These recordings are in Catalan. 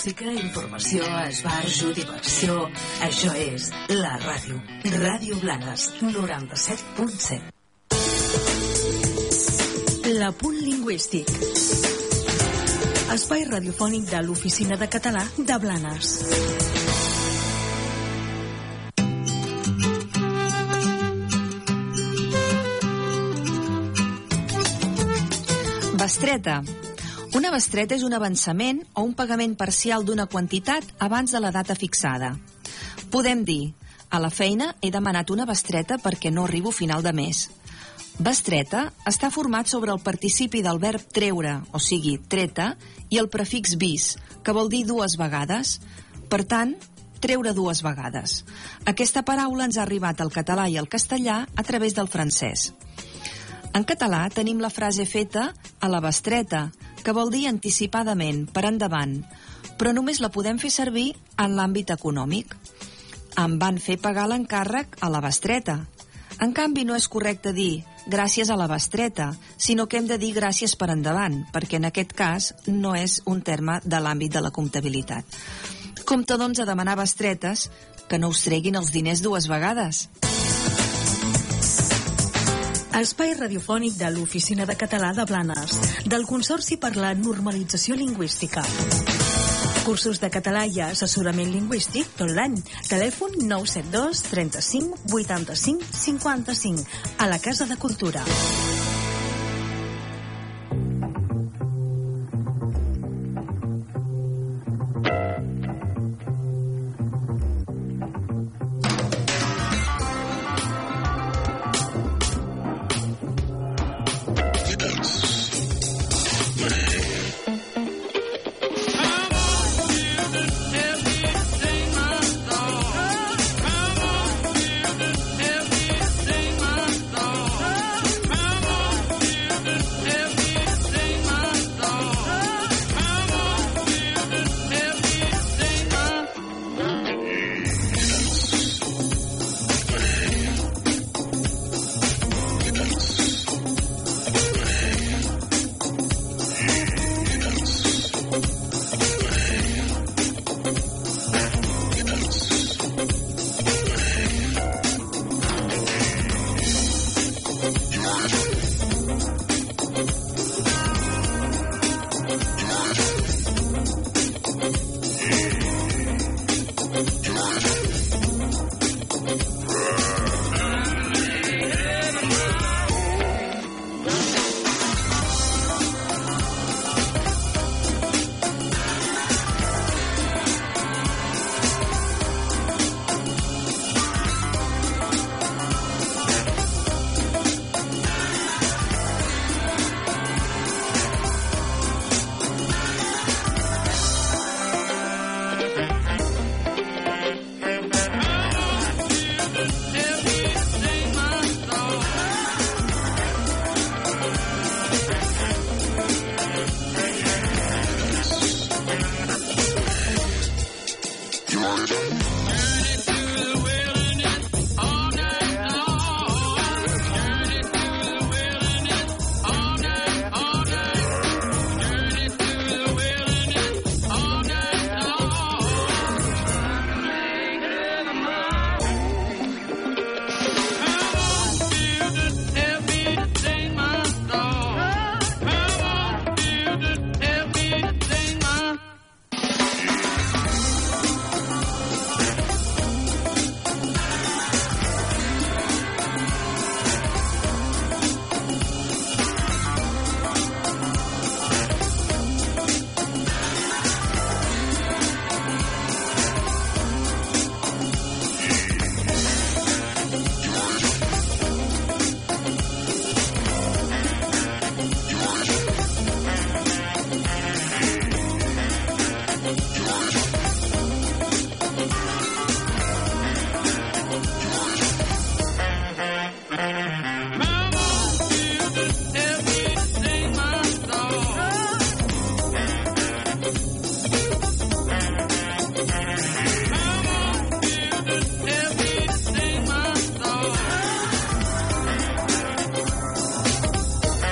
música, informació, esbarjo, diversió. Això és la ràdio. Ràdio Blanes, 97.7. L'Apunt Lingüístic. Espai radiofònic de l'Oficina de Català de Blanes. Bestreta. Una bestreta és un avançament o un pagament parcial d'una quantitat abans de la data fixada. Podem dir, a la feina he demanat una bestreta perquè no arribo a final de mes. Bestreta està format sobre el participi del verb treure, o sigui, treta, i el prefix bis, que vol dir dues vegades. Per tant, treure dues vegades. Aquesta paraula ens ha arribat al català i al castellà a través del francès. En català tenim la frase feta a la bestreta, que vol dir anticipadament, per endavant, però només la podem fer servir en l'àmbit econòmic. Em van fer pagar l'encàrrec a la bestreta. En canvi, no és correcte dir gràcies a la bestreta, sinó que hem de dir gràcies per endavant, perquè en aquest cas no és un terme de l'àmbit de la comptabilitat. Compte, doncs, a demanar bestretes que no us treguin els diners dues vegades. Espai radiofònic de l'Oficina de Català de Blanes, del Consorci per la Normalització Lingüística. Cursos de català i assessorament lingüístic tot l'any. Telèfon 972 35 85 55 a la Casa de Cultura.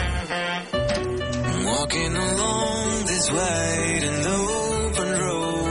Walking along this wide and open road,